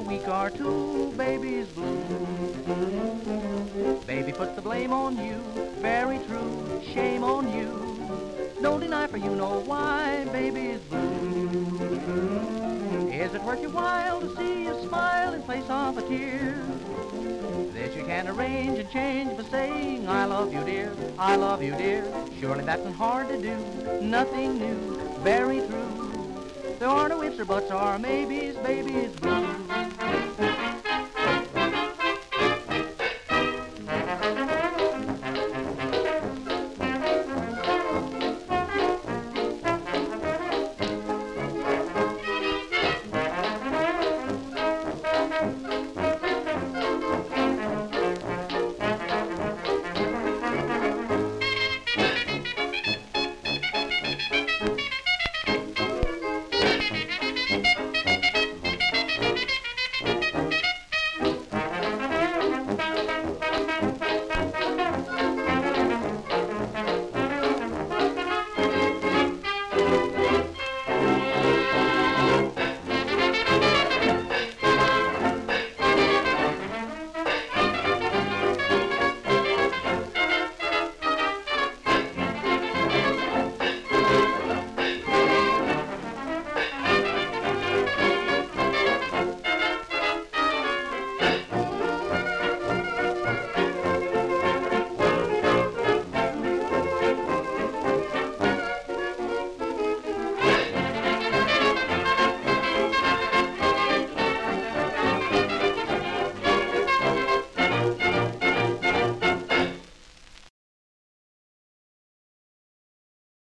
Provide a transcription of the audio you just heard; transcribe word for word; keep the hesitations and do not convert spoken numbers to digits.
week or two, baby's blue. Baby puts the blame on you, very true, shame on you. Don't deny for you know why, baby's blue. Is it worth your while to see you smile in place of a tear? This you can arrange and change by saying, I love you, dear, I love you, dear. Surely that's not hard to do, nothing new, very true. There are no ifs or buts or maybes, baby's blue.